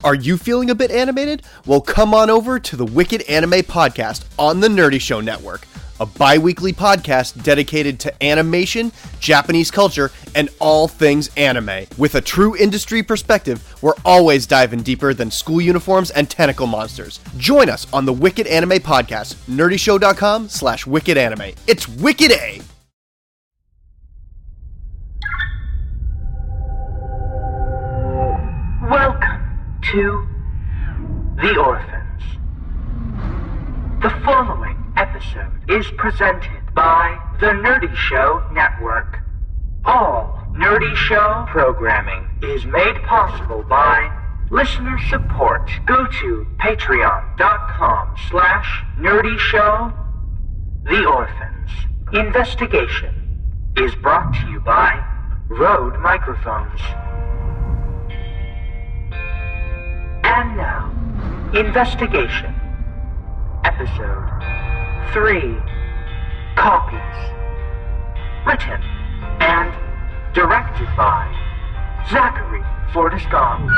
Are you feeling a bit animated? Well, come on over to the Wicked Anime Podcast on the Nerdy Show Network, a bi-weekly podcast dedicated to animation, Japanese culture, and all things anime. With a true industry perspective, we're always diving deeper than school uniforms and tentacle monsters. Join us on the Wicked Anime Podcast, nerdyshow.com/wickedanime. It's Wicked A! Welcome to The Orphans. The following episode is presented by the Nerdy Show Network. All Nerdy Show programming is made possible by listener support. Go to patreon.com/nerdyshow. The Orphans Investigation is brought to you by Rode Microphones. And now, Investigation, Episode 3, Copies. Written and directed by Zachary Fortescue.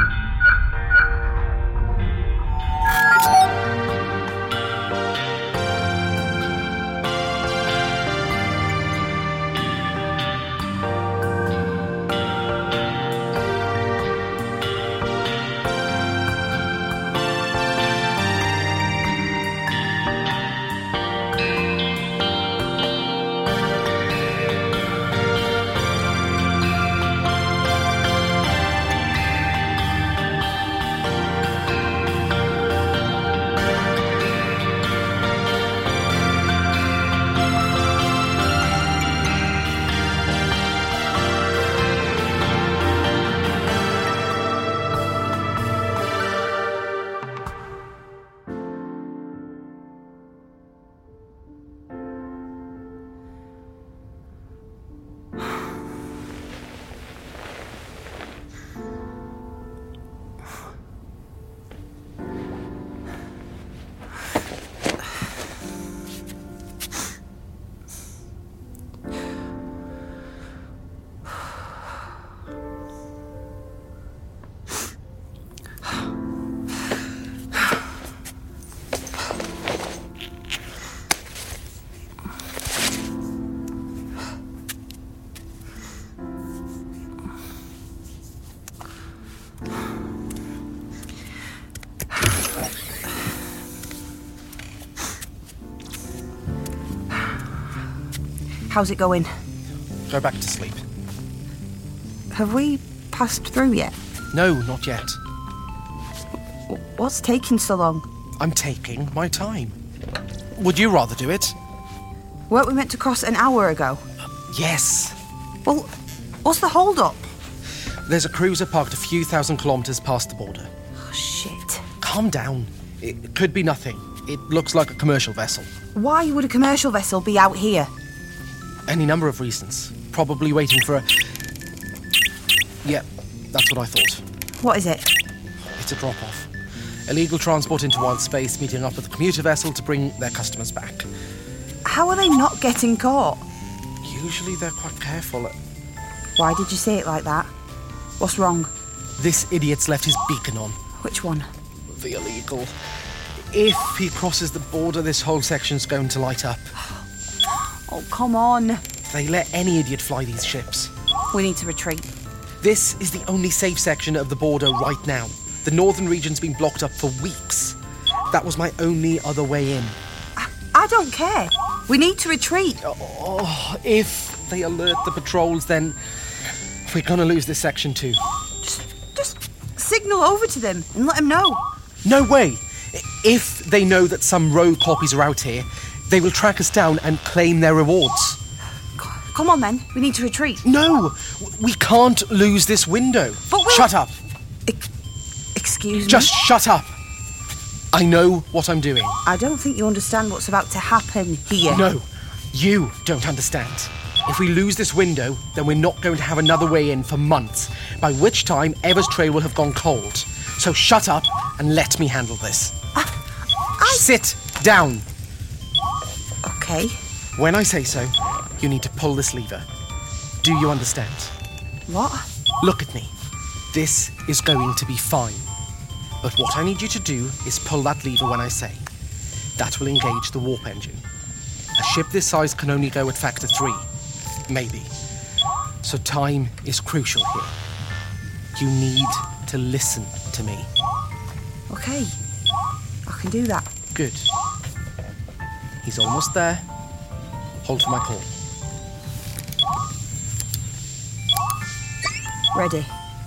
How's it going? Go back to sleep. Have we passed through yet? No, not yet. What's taking so long? I'm taking my time. Would you rather do it? Weren't we meant to cross an hour ago? Yes. Well, what's the hold-up? There's a cruiser parked a few thousand kilometers past the border. Oh, shit. Calm down. It could be nothing. It looks like a commercial vessel. Why would a commercial vessel be out here? Any number of reasons. Probably waiting for a... Yep, that's what I thought. What is it? It's a drop-off. Illegal transport into wild space, meeting up with a commuter vessel to bring their customers back. How are they not getting caught? Usually they're quite careful. Why did you say it like that? What's wrong? This idiot's left his beacon on. Which one? The illegal. If he crosses the border, this whole section's going to light up. Oh, come on. They let any idiot fly these ships. We need to retreat. This is the only safe section of the border right now. The northern region's been blocked up for weeks. That was my only other way in. I don't care. We need to retreat. Oh, if they alert the patrols, then we're gonna lose this section too. Just signal over to them and let them know. No way! If they know that some rogue copies are out here, they will track us down and claim their rewards. Come on, then. We need to retreat. No! We can't lose this window. But we'll... Shut up! Excuse me? Just shut up! I know what I'm doing. I don't think you understand what's about to happen here. No, you don't understand. If we lose this window, then we're not going to have another way in for months, by which time Eva's trail will have gone cold. So shut up and let me handle this. Sit down. Okay. When I say so, you need to pull this lever. Do you understand? What? Look at me. This is going to be fine. But what I need you to do is pull that lever when I say. That will engage the warp engine. A ship this size can only go at factor 3. Maybe. So time is crucial here. You need to listen to me. Okay. I can do that. Good. He's almost there. Hold for my call. Ready.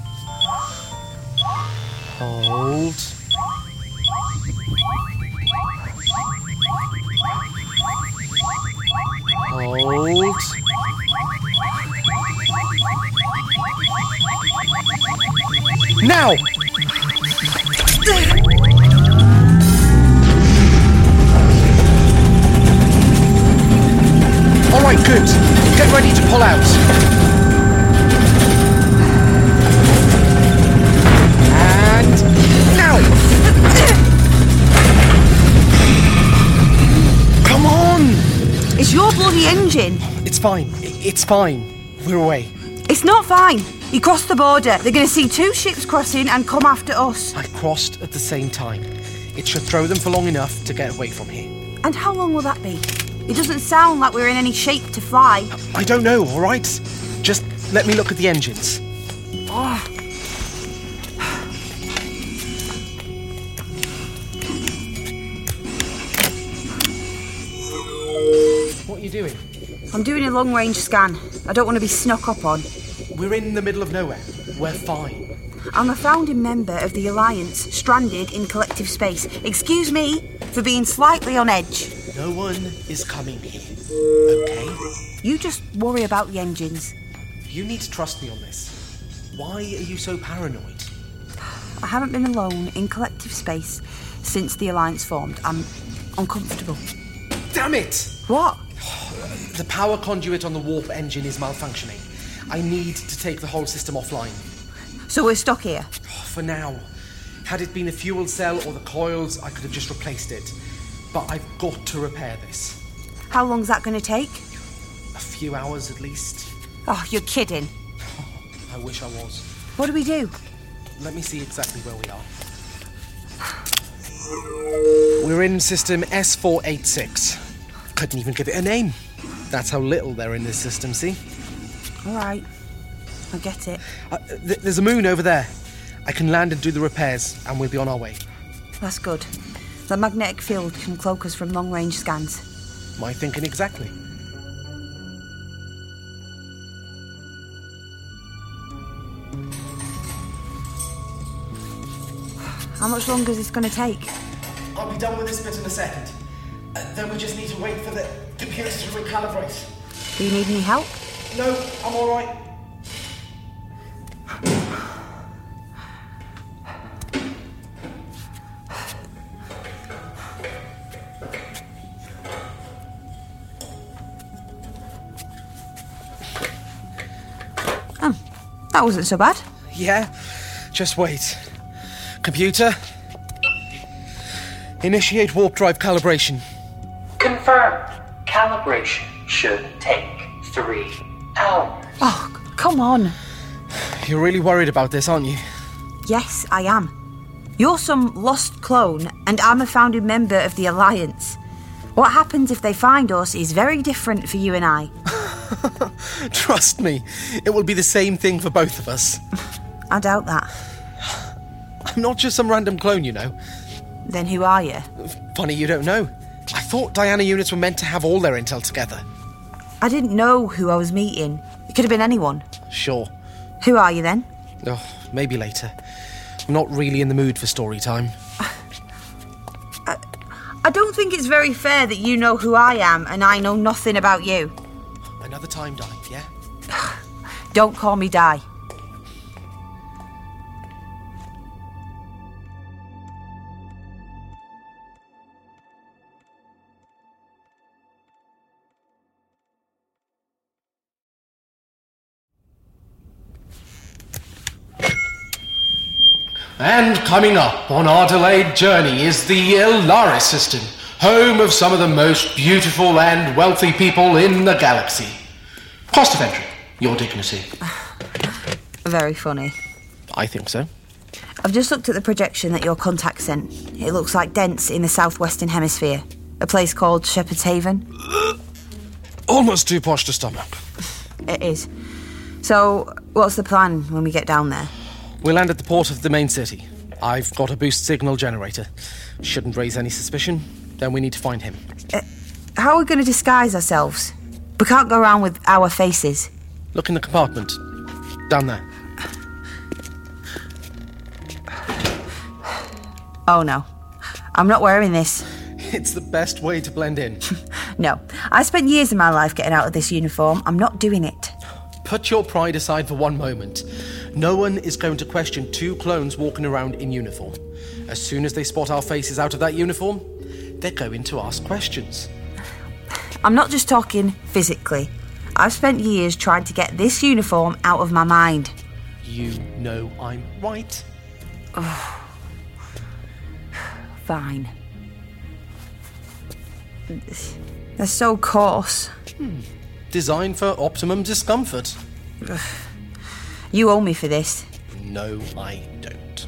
Hold. Hold. Now! All right, good. Get ready to pull out. And now! Come on! It's your bloody engine. It's fine. It's fine. We're away. It's not fine. You crossed the border. They're going to see 2 ships crossing and come after us. I crossed at the same time. It should throw them for long enough to get away from here. And how long will that be? It doesn't sound like we're in any shape to fly. I don't know, all right? Just let me look at the engines. Oh. What are you doing? I'm doing a long-range scan. I don't want to be snuck up on. We're in the middle of nowhere. We're fine. I'm a founding member of the Alliance, stranded in collective space. Excuse me for being slightly on edge. No one is coming here, okay? You just worry about the engines. You need to trust me on this. Why are you so paranoid? I haven't been alone in collective space since the Alliance formed. I'm uncomfortable. Damn it! What? The power conduit on the warp engine is malfunctioning. I need to take the whole system offline. So we're stuck here? For now. Had it been a fuel cell or the coils, I could have just replaced it. But I've got to repair this. How long's that going to take? A few hours at least. Oh, you're kidding. I wish I was. What do we do? Let me see exactly where we are. We're in system S486. Couldn't even give it a name. That's how little there in this system, see? All right. I get it. There's a moon over there. I can land and do the repairs, and we'll be on our way. That's good. The magnetic field can cloak us from long-range scans. My thinking exactly. How much longer is this going to take? I'll be done with this bit in a second. Then we just need to wait for the computers to recalibrate. Do you need any help? No, I'm all right. That wasn't so bad. Yeah, just wait. Computer, initiate warp drive calibration. Confirmed. Calibration should take 3 hours. Oh, come on. You're really worried about this, aren't you? Yes, I am. You're some lost clone, and I'm a founding member of the Alliance. What happens if they find us is very different for you and I. Trust me, it will be the same thing for both of us. I doubt that. I'm not just some random clone, you know. Then who are you? Funny you don't know. I thought Diana units were meant to have all their intel together. I didn't know who I was meeting. It could have been anyone. Sure. Who are you then? Oh, maybe later. I'm not really in the mood for story time. I don't think it's very fair that you know who I am and I know nothing about you. Another time, Di, yeah? Don't call me Di. And coming up on our delayed journey is the Ilaris system, home of some of the most beautiful and wealthy people in the galaxy. Cost of entry, your dignity. Very funny. I think so. I've just looked at the projection that your contact sent. It looks like Dent's in the southwestern hemisphere. A place called Shepherd's Haven. Almost too posh to stomach. It is. So, what's the plan when we get down there? We'll land at the port of the main city. I've got a boost signal generator. Shouldn't raise any suspicion. Then we need to find him. How are we going to disguise ourselves? We can't go around with our faces. Look in the compartment. Down there. Oh no. I'm not wearing this. It's the best way to blend in. No. I spent years of my life getting out of this uniform. I'm not doing it. Put your pride aside for one moment. No one is going to question two clones walking around in uniform. As soon as they spot our faces out of that uniform, they're going to ask questions. I'm not just talking physically. I've spent years trying to get this uniform out of my mind. You know I'm right. Fine. They're so coarse. Designed for optimum discomfort. You owe me for this. No, I don't.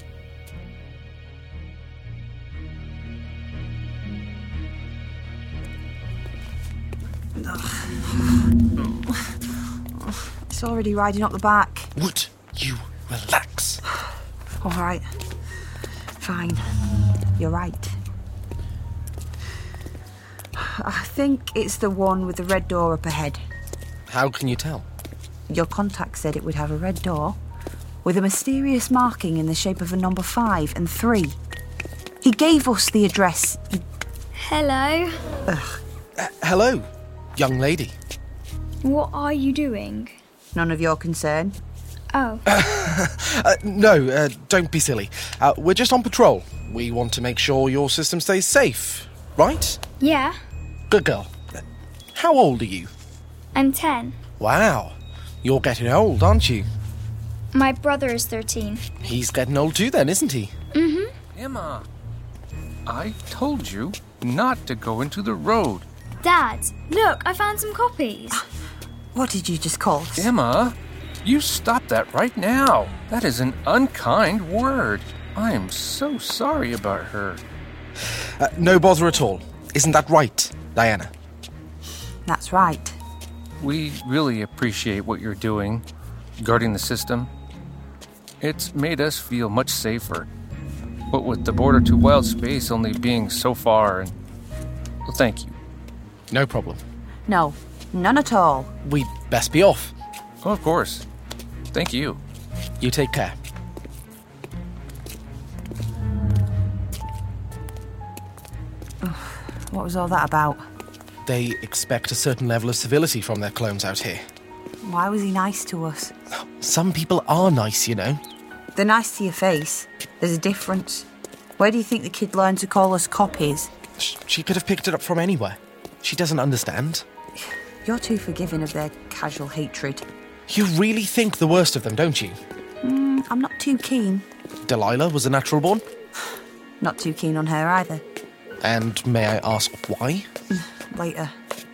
It's already riding up the back. Would you relax? All right. Fine. You're right. I think it's the one with the red door up ahead. How can you tell? Your contact said it would have a red door with a mysterious marking in the shape of a number 5 and 3. He gave us the address. Hello. Hello, young lady. What are you doing? None of your concern. Oh. No, don't be silly. We're just on patrol. We want to make sure your system stays safe, right? Yeah. Good girl. How old are you? I'm 10. Wow. You're getting old, aren't you? My brother is 13. He's getting old too then, isn't he? Mm-hmm. Emma, I told you not to go into the road. Dad, look, I found some copies. What did you just call us? Emma, you stop that right now. That is an unkind word. I am so sorry about her. No bother at all. Isn't that right, Diana? That's right. We really appreciate what you're doing, guarding the system. It's made us feel much safer. But with the border to wild space only being so far, well, thank you. No problem. No, none at all. We'd best be off. Oh, of course. Thank you. You take care. What was all that about? They expect a certain level of civility from their clones out here. Why was he nice to us? Some people are nice, you know. They're nice to your face. There's a difference. Where do you think the kid learned to call us copies? She could have picked it up from anywhere. She doesn't understand. You're too forgiving of their casual hatred. You really think the worst of them, don't you? I'm not too keen. Delilah was a natural born. Not too keen on her either. And may I ask why? Later.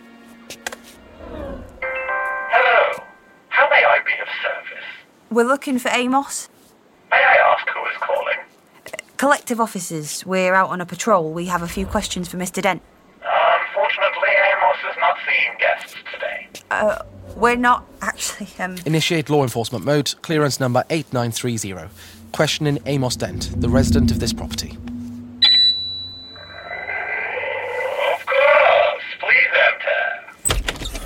Hello. How may I be of service? We're looking for Amos. May I ask who is calling? Collective officers. We're out on a patrol. We have a few questions for Mr. Dent. Unfortunately, Amos is not seeing guests today. We're not actually, Initiate law enforcement mode, clearance number 8930. Questioning Amos Dent, the resident of this property. Of course. Please enter.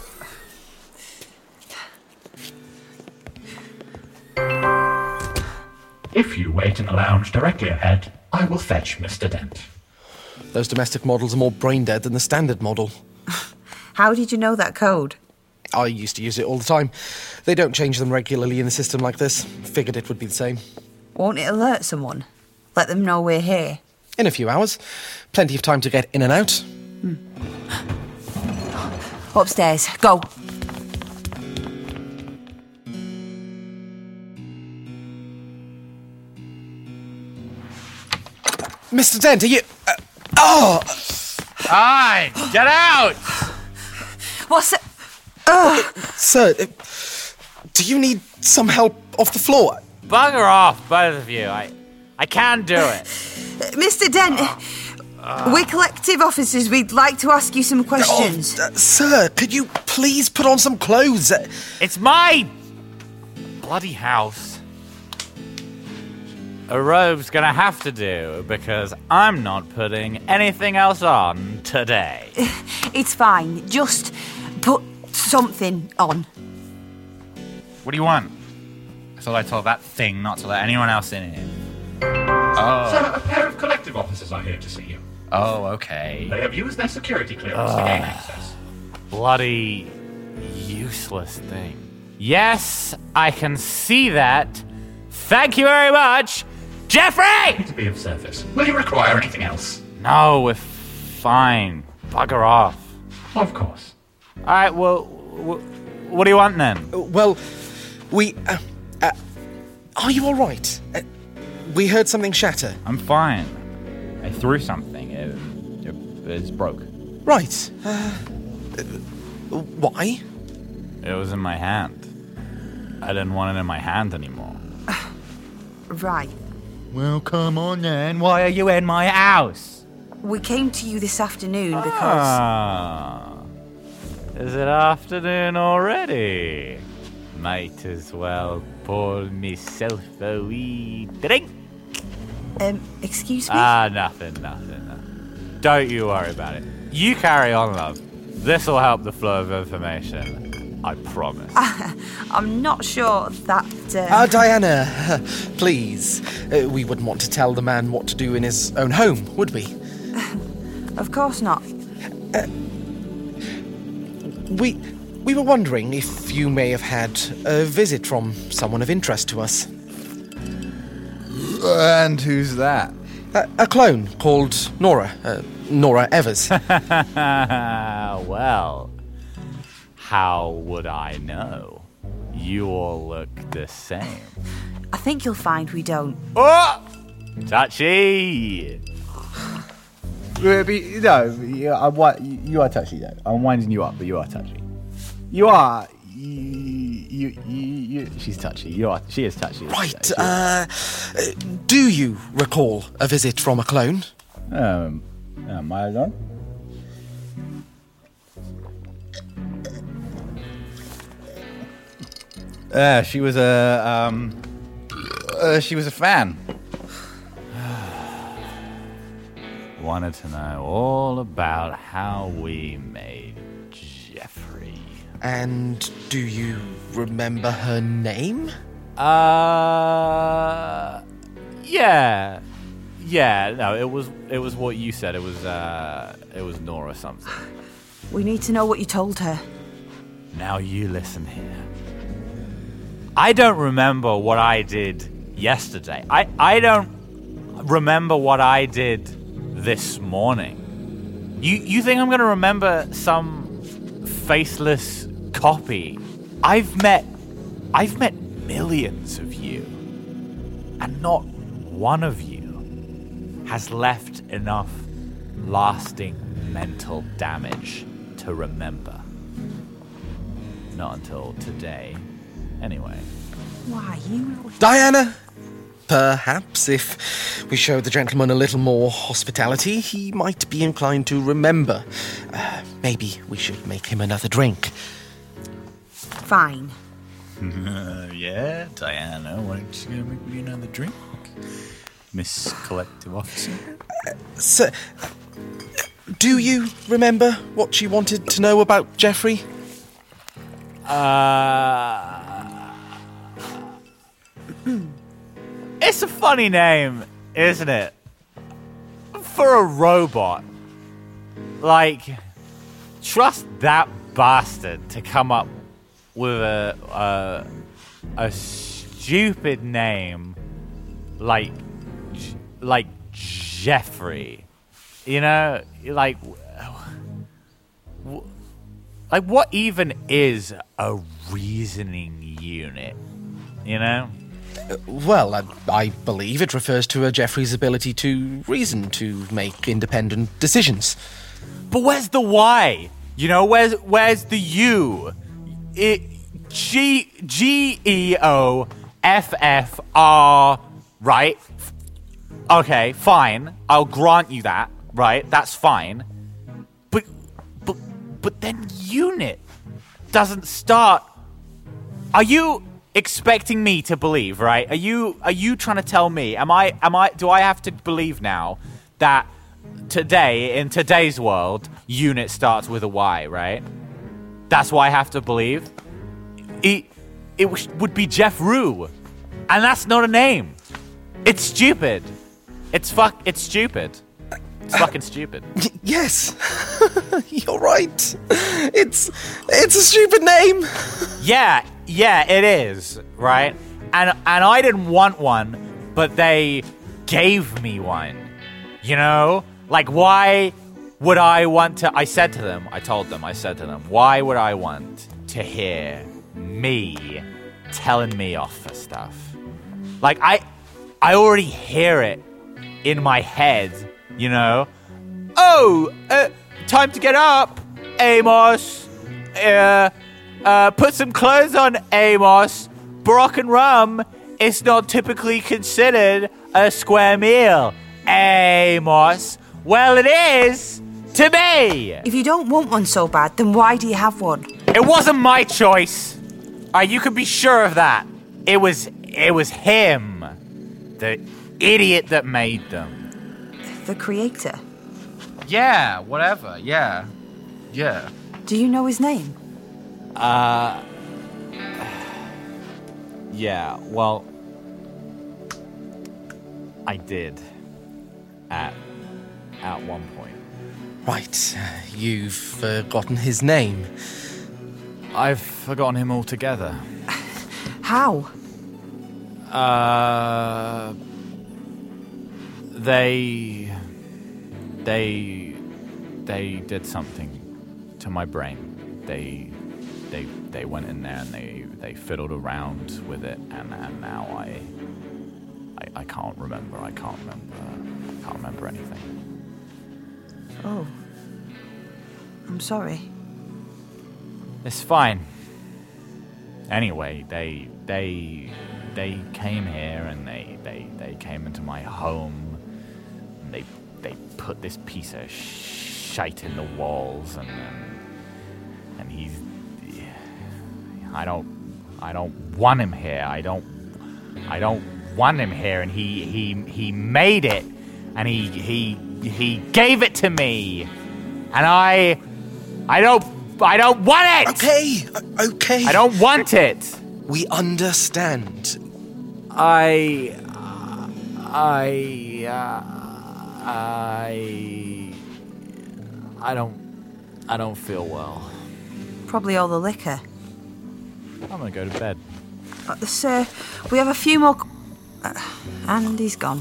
If you wait in the lounge directly ahead, I will fetch Mr. Dent. Those domestic models are more brain dead than the standard model. How did you know that code? I used to use it all the time. They don't change them regularly in the system like this. Figured it would be the same. Won't it alert someone? Let them know we're here. In a few hours. Plenty of time to get in and out. Upstairs. Go. Mr. Dent, are you... Hi! Get out! What's it? Sir, do you need some help off the floor? bugger off, both of you. I can't do it. Mr. Dent, we're collective officers. We'd like to ask you some questions. Sir, could you please put on some clothes? It's my bloody house. A robe's gonna have to do, because I'm not putting anything else on today. It's fine. Just put something on. What do you want? I thought I told that thing not to let anyone else in here. Sir, a pair of collective officers are here to see you. Oh, okay. They have used their security clearance to gain access. Bloody useless thing. Yes, I can see that. Thank you very much, Jeffrey! To be of service. Will you require anything else? No, we're fine. Bugger off. Of course. All right, well, what do you want then? Well, we... are you all right? We heard something shatter. I'm fine. I threw something. It's broke. Right. Why? It was in my hand. I didn't want it in my hand anymore. Right. Well, come on then. Why are you in my house? We came to you this afternoon because... Is it afternoon already? Might as well pour myself a wee drink. Excuse me? Nothing. Don't you worry about it. You carry on, love. This'll help the flow of information. I promise. I'm not sure that... Diana, please. We wouldn't want to tell the man what to do in his own home, would we? Of course not. We were wondering if you may have had a visit from someone of interest to us. And who's that? A clone called Nora. Nora Evers. Well, how would I know? You all look the same. I think you'll find we don't. Oh! Touchy! No, you are touchy though. I'm winding you up, but you are touchy. You are. She's touchy. She is touchy. Right. Do you recall a visit from a clone? Am I alone? She was a fan. Wanted to know all about how we made Jeffrey. And do you remember her name? Yeah. No, it was what you said. It was Nora something. We need to know what you told her. Now you listen here. I don't remember what I did yesterday. I don't remember what I did this morning. You think I'm going to remember some faceless copy? I've met millions of you, and not one of you has left enough lasting mental damage to remember. Not until today, anyway. Why, you... Diana? Perhaps if we show the gentleman a little more hospitality, he might be inclined to remember. Maybe we should make him another drink. Fine. Yeah, Diana, why don't you make me another drink? Miss Collective Officer? Sir, do you remember what she wanted to know about Jeffrey? It's a funny name, isn't it? For a robot. Like, trust that bastard to come up with a stupid name like Jeffrey. You know, like what even is a reasoning unit? You know? Well, I believe it refers to Jeffrey's ability to reason, to make independent decisions. But where's the Y? You know, where's the U? GEO FFR, right? Okay, fine. I'll grant you that, right? That's fine. But then unit doesn't start. Are you expecting me to believe, right? Are you trying to tell me? Do I have to believe now that today, in today's world, unit starts with a Y, right? That's what I have to believe? It would be Jeff Rue. And that's not a name. It's stupid. It's stupid. It's fucking stupid. Yes. You're right. It's a stupid name. Yeah, it is, right? And I didn't want one, but they gave me one. You know? Like, why would I want to... I said to them, why would I want to hear me telling me off for stuff? Like, I already hear it in my head, you know? Oh, time to get up, Amos. Put some clothes on, Amos. Brock and rum is not typically considered a square meal, Amos. Well, it is to me. If you don't want one so bad, then why do you have one? It wasn't my choice. You can be sure of that. It was him, the idiot that made them. The creator? Yeah, whatever. Yeah. Do you know his name? Yeah, well, I did at one point. Right, you've forgotten his name. I've forgotten him altogether. How? They did something to my brain. They went in there and they fiddled around with it, and now I can't remember. I can't remember anything. Oh. I'm sorry. It's fine. Anyway, they came here and they came into my home, and they put this piece of shite in the walls, and he's... I don't want him here. I don't want him here, and he made it, and he gave it to me, and I don't want it. Okay. I don't want it. We understand. I don't feel well. Probably all the liquor. I'm gonna go to bed. Sir, we have a few more... and he's gone.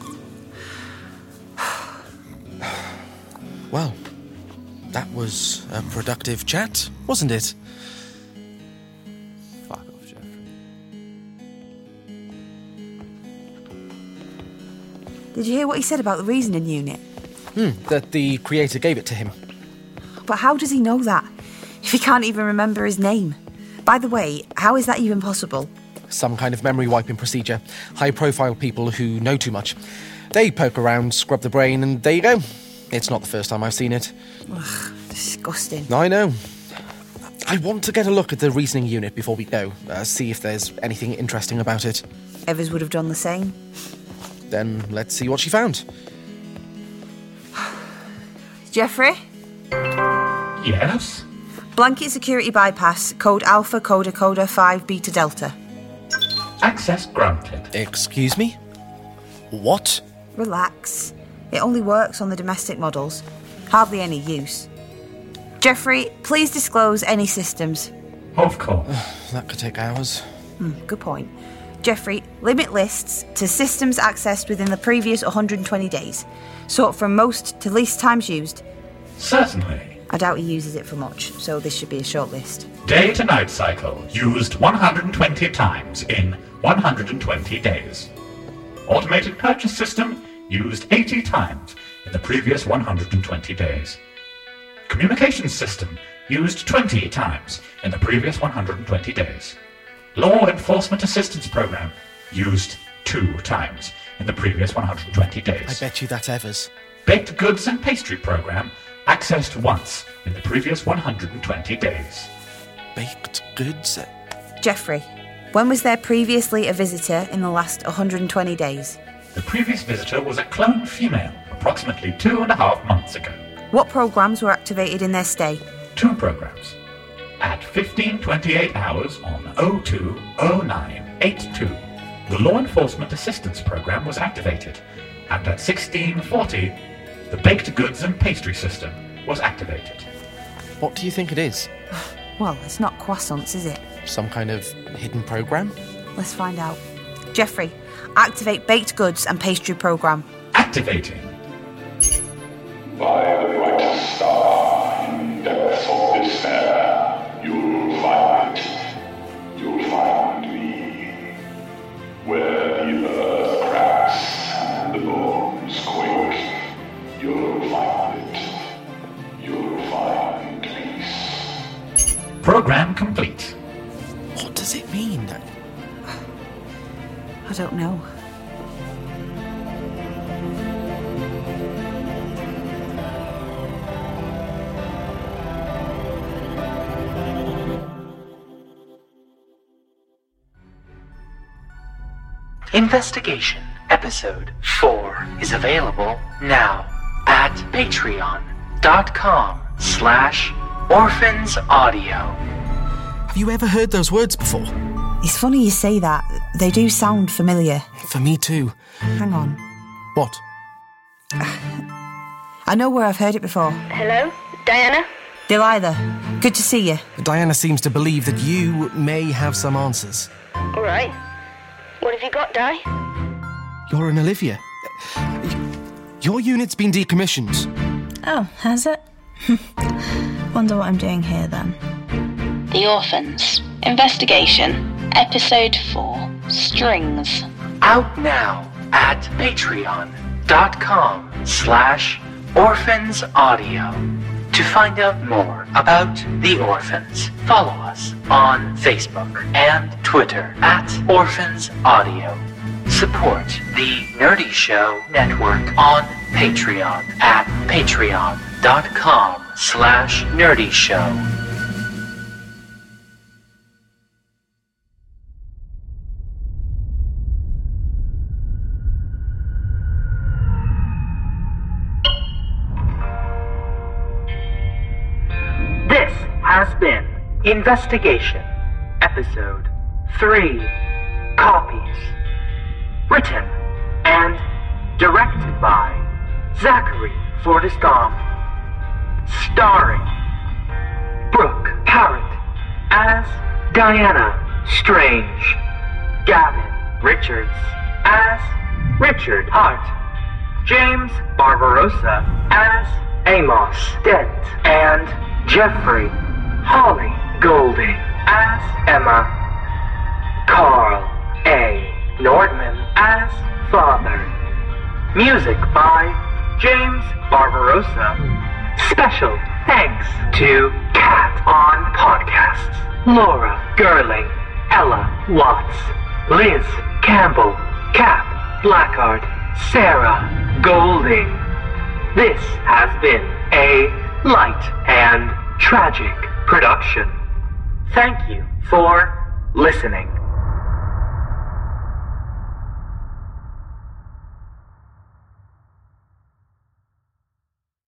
Well, that was a productive chat, wasn't it? Fuck off, Jeffrey. Did you hear what he said about the reasoning unit? That the creator gave it to him. But how does he know that, if he can't even remember his name? By the way, how is that even possible? Some kind of memory wiping procedure. High-profile people who know too much. They poke around, scrub the brain, and there you go. It's not the first time I've seen it. Ugh, disgusting. I know. I want to get a look at the reasoning unit before we go. See if there's anything interesting about it. Evers would have done the same. Then let's see what she found. Jeffrey? Yes? Blanket security bypass, code Alpha Coda Coda 5 Beta Delta. Access granted. Excuse me? What? Relax. It only works on the domestic models. Hardly any use. Jeffrey, please disclose any systems. Of course. That could take hours. Good point. Jeffrey, limit lists to systems accessed within the previous 120 days. Sort from most to least times used. Certainly. I doubt he uses it for much, so this should be a short list. Day to night cycle used 120 times in 120 days. Automated purchase system used 80 times in the previous 120 days. Communications system used 20 times in the previous 120 days. Law Enforcement Assistance Program, used 2 times in the previous 120 days. I bet you that's Evers. Baked Goods and Pastry Program, accessed once in the previous 120 days. Baked goods? Jeffrey, when was there previously a visitor in the last 120 days? The previous visitor was a clone female, approximately 2.5 months ago. What programs were activated in their stay? 2 programs. At 15:28 hours on 020982, the Law Enforcement Assistance Program was activated, and at 16:40, the Baked Goods and Pastry System was activated. What do you think it is? Well, it's not croissants, is it? Some kind of hidden program? Let's find out. Jeffrey, activate Baked Goods and Pastry Program. Activating. By the bright star in depths of despair, you'll find it. You'll find me. Where the earth cracks and the bones quake, you'll find it. You'll find peace. Program complete. What does it mean? I don't know. Investigation Episode 4 is available now at patreon.com/orphansaudio. Have you ever heard those words before? It's funny you say that. They do sound familiar. For me too. Hang on. What? I know where I've heard it before. Hello? Diana? Delilah, good to see you. Diana seems to believe that you may have some answers. All right. What have you got, Di? You're an Olivia. Your unit's been decommissioned. Oh, has it? Wonder what I'm doing here then. The Orphans. Investigation. Episode 4. Strings. Out now at patreon.com/orphansaudio. To find out more about the Orphans, follow us on Facebook and Twitter at orphansaudio. Support the Nerdy Show Network on Patreon at patreon.com/nerdyshow. This has been Investigation, Episode 3, Copies. Written and directed by Zachary Fortiscom. Starring Brooke Parrott as Diana Strange. Gavin Richards as Richard Hart. James Barbarossa as Amos Dent. And Jeffrey Holly Golding as Emma. Carl A. Nordman as Father. Music by James Barbarossa. Special thanks to Cat on Podcasts, Laura Gerling, Ella Watts, Liz Campbell, Cap Blackard, Sarah Golding. This has been a light and tragic production. Thank you for listening.